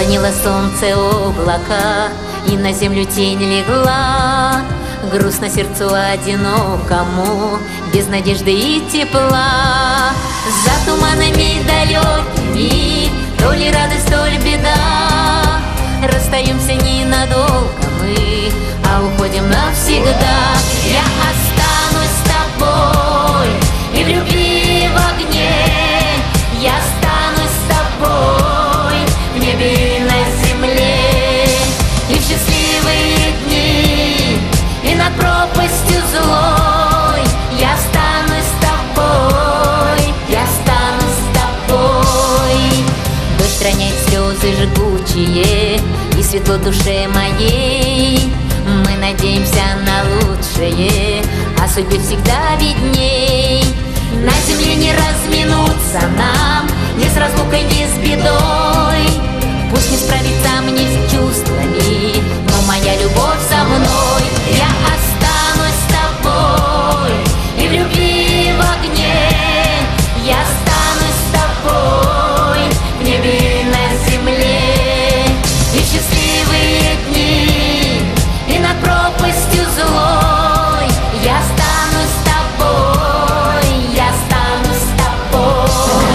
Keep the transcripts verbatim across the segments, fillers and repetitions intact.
Уронило солнце облака, и на землю тень легла. Грустно сердцу одинокому, без надежды и тепла. За туманами далекими, то ли радость, то ли беда. Расстаемся ненадолго мы, а уходим навсегда. Я останусь с тобой и в любви, и в огне. Я останусь с тобой в небе и на земле. И в счастливые дни, и над пропастью злой. Я останусь с тобой, я останусь с тобой. Дождь роняет слезы жгучие, и светло душе моей. Мы надеемся на лучшее, а судьбе всегда видней. На земле не разминуться нам, ни с разлукой, ни с бедой. Пусть не справиться мне с чувствами, но моя любовь со мной. Я останусь с тобой и в любви, и в огне. Я останусь с тобой в небе и на земле. И в счастливые дни, и над пропастью злой. Я останусь с тобой, я останусь с тобой.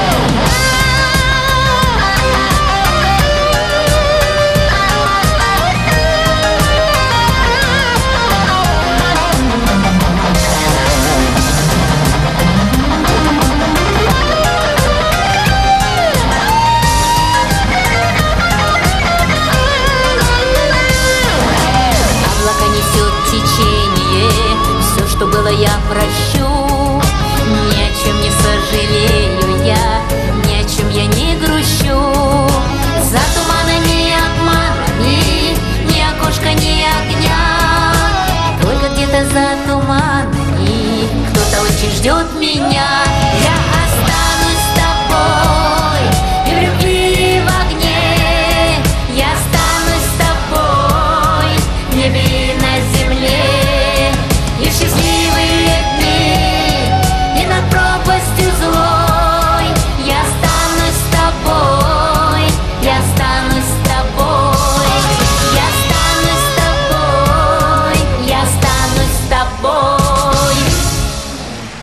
Что было, я прощу, ни о чем не сожалею я, ни о чем я не грущу. За туманами и обманами ни окошка, ни огня. Только где-то за туманами кто-то очень ждет меня.